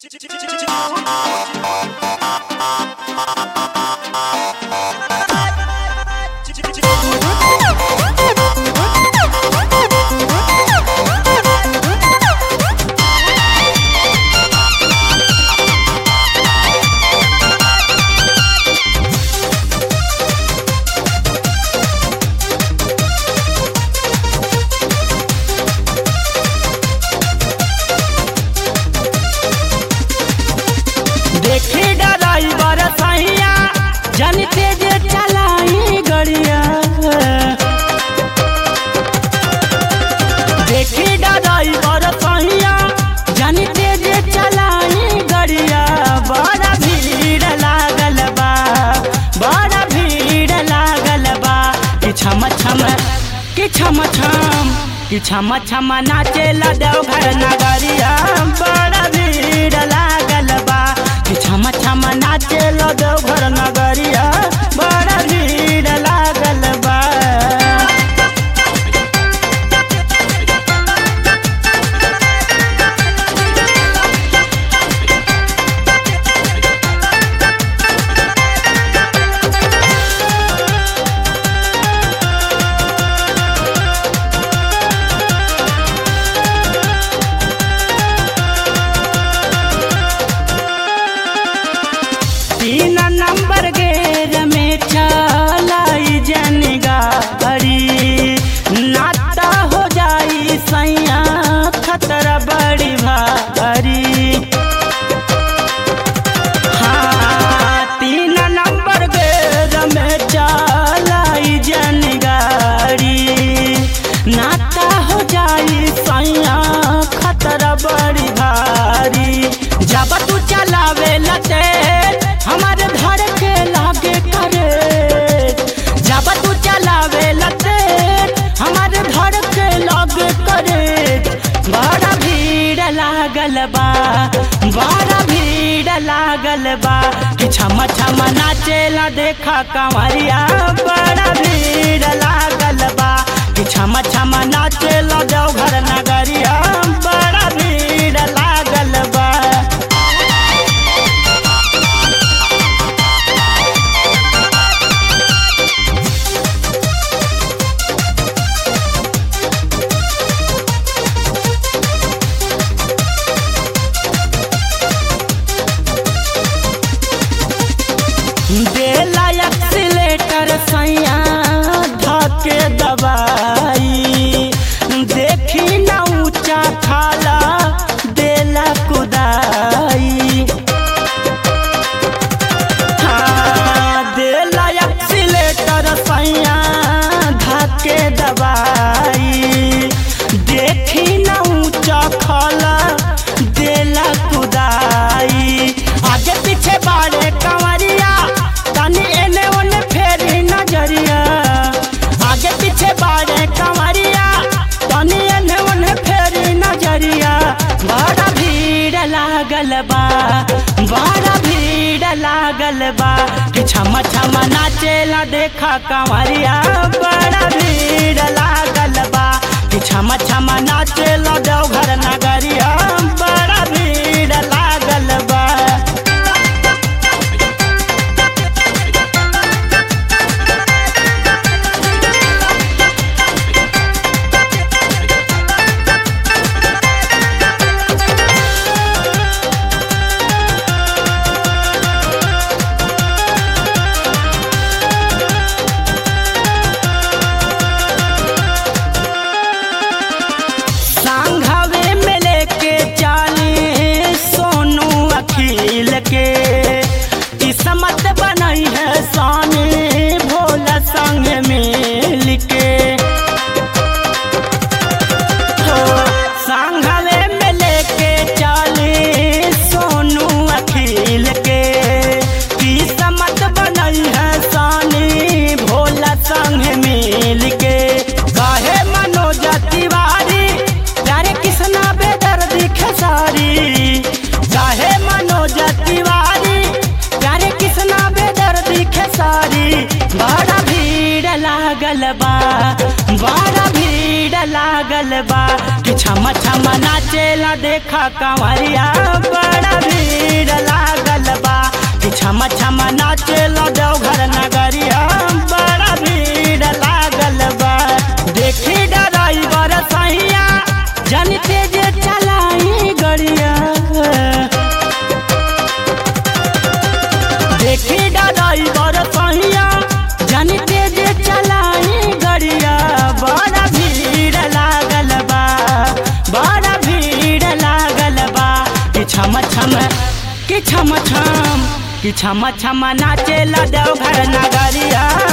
देखी ड्राइवर सैया जनते जे चलाई गड़िया। देखी ड्राइवर सैया जनते जे चलाई गड़िया। बड़ा भीड़ लागल बा, बड़ा भीड़ लागल बा। कि छम छम कि छम छम कि छम छम नाचेला देवघर नगरिया। बड़ा भीड़ लागल बा कि छम छम नाचेला देवघर नगरिया। बड़ा भीड़ लागल बा। तीन नंबर गेर में चलाई जन गाड़ी। नाता हो जाई सैया खतरा बड़ी भारी। हाँ, तीन नंबर गेर में चलाई जन गाड़ी। नाता हो जाई सैया खतरा बड़ी भारी। जब तू चलावे लते हमारे धर के लागे करे। जब तू चलावे लते हमारे धर के लागे करे। बड़ा भीड़ लागल बा, बड़ा भीड़ लागल बा। कि छम छम नाचेला देखा कंवरिया। बड़ा भीड़ लागल बा कि छम छम नाचेला देवघर नगरिया। बड़ा भीड़ लागल बा। देला एक्सीलेटर सैया धके दबाई। देखी न ऊंचा खाला देला कुदाई। हाँ, देला एक्सीलेटर सैया धके दबाई। देखी न ऊंचा खाला देला कुदाई। आगे पीछे बाड़े कंवरिया तनी एने ओने फेरी नजरिया। आगे पीछे बाड़े कंवरिया तनी एने ओने फेरी नजरिया। बड़ा भीड़ लागल बा, बड़ा भीड़ लागल बा। कि छम छम नाचेला देखा कंवरिया। बड़ा भीड़ लागल बा कि छम छम नाचेला देवघर नगरिया। बड़ा भीड़ लागल बा। सांघावे में लेके चाली सोनू अखिल के। किस्मत बनाई है सानी भोला संग मिल के। सांघावे में लेके चाली सोनू अखिल के। किस्मत बनाई है सानी भोला संग मिल के। काहे मनोज तिवारी प्यारे किसना बेदर्दी खेसारी। काहे मनोज तिवारी प्यारे किसना बेदर्दी खेसारी। बड़ा भीड़ लागल बा, बड़ा भीड़ लागल बा। कि छम छम नाचेला देखा कंवरिया। बड़ा भीड़ छम छम नाचेला देवघर नगरिया बड़ा भीड़ लागल बा। देखी ड्राइवर सैया जन तेज चलाई गड़िया, देखी ड्राइवर सैया जन तेज चलाई गड़िया बड़ा भीड़ लागल बा, बड़ा भीड़ लागल बा। कि छम छम कि छम छम कि छम छम नाचेला देवघर नगरिया